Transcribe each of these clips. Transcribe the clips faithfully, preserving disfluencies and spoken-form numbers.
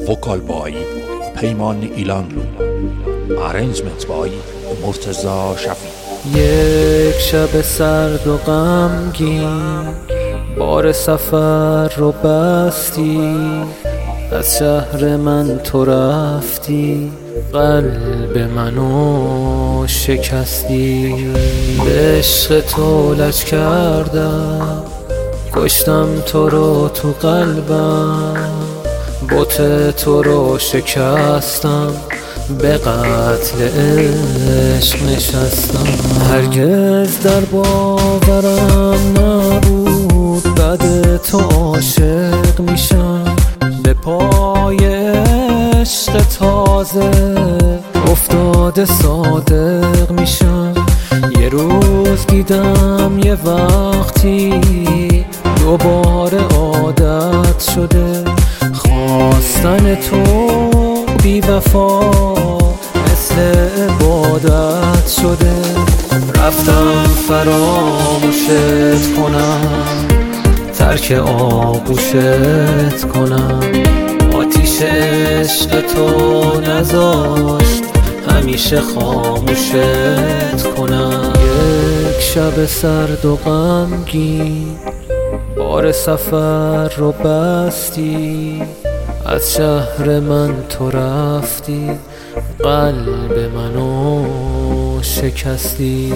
vocal by پیمان ایلانلو، arrangement by مرتضی شفیع. یک شب سرد و غمگین بار سفر رو بستی، از شهر من تو رفتی، قلب منو شکستی. به عشق تو لج کردم، کشتم تو رو تو قلبم، بت تو رو شکستم، به قتل عشق نشستم. هرگز در باورم نبود بعد تو عاشق میشم، به پای عشق تازه افتاده صادق میشم. یه روز دیدم یه وقتی دوباره عادت شده، خواستن تو بی وفا مثل عبادت شده. رفتم فراموشت کنم، ترک آغوشت کنم، آتیش عشق تو نذاشت همیشه خاموشت کنم. یک شب سرد و غمگین بار سفر رو بستی، از شهر من تو رفتی، قلب منو شکستی.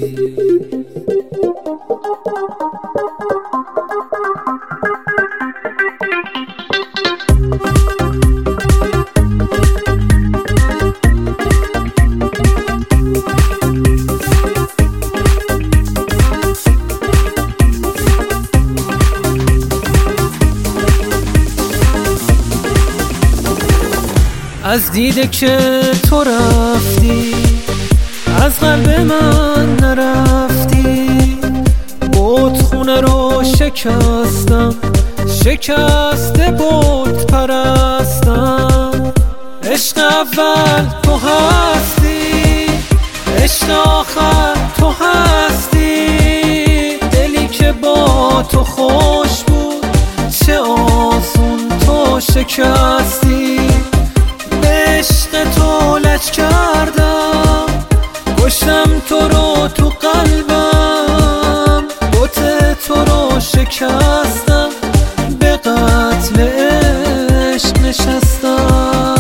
از دیده که تو رفتی، از قلب من نرفتی، بت خونه رو شکستم، شکسته بت پرستم. عشق اول تو هستی، عشق آخر تو هستی، دلی که با تو خوش بود چه آسون تو شکستی. عشق تو لج کردم، کشتم تو رو تو قلبم، بت تو رو شکستم، به قتل عشق نشستم.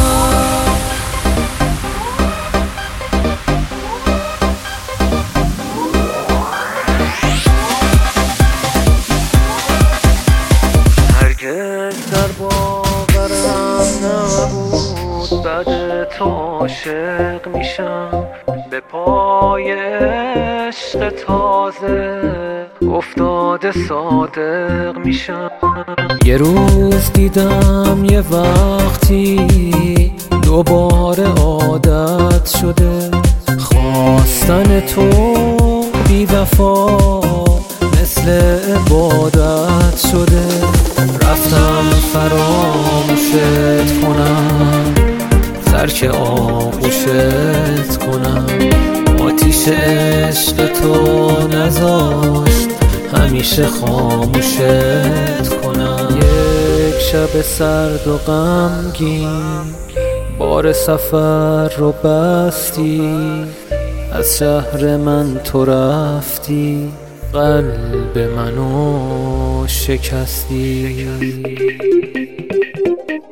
هرگز در باورم نبود بعد تو عاشق میشم، به پای عشق تازه افتاده صادق میشم. یه روز دیدم یه وقتی دوباره عادت شده، خواستن تو بی وفا مثل عبادت شده. رفتم فراموشت کنم، ترک آغوشت کنم، آتیش عشق تو نذاشت همیشه خاموشت کنم. یک شب سرد و غمگین بار سفر رو بستی، از شهر من تو رفتی، قلب منو شکستی.